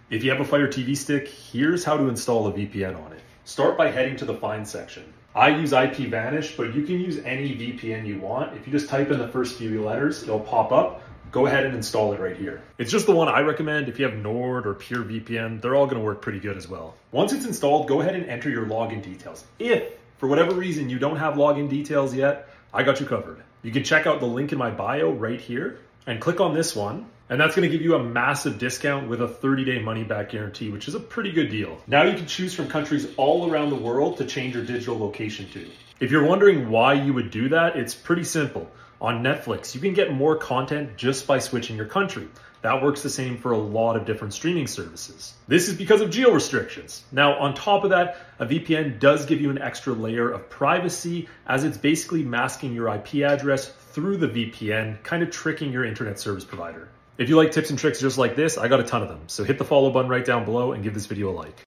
If you have a Fire TV stick, here's how to install a VPN on it. Start by heading to the Find section. I use IPVanish, but you can use any VPN you want. If you just type in the first few letters, it'll pop up. Go ahead and install it right here. It's just the one I recommend. If you have Nord or PureVPN, they're all gonna work pretty good as well. Once it's installed, go ahead and enter your login details. If, for whatever reason, you don't have login details yet, I got you covered. You can check out the link in my bio right here and click on this one. And that's gonna give you a massive discount with a 30-day money-back guarantee, which is a pretty good deal. Now you can choose from countries all around the world to change your digital location to. If you're wondering why you would do that, it's pretty simple. On Netflix, you can get more content just by switching your country. That works the same for a lot of different streaming services. This is because of geo restrictions. Now, on top of that, a VPN does give you an extra layer of privacy, as it's basically masking your IP address through the VPN, kind of tricking your internet service provider. If you like tips and tricks just like this, I got a ton of them. So hit the follow button right down below and give this video a like.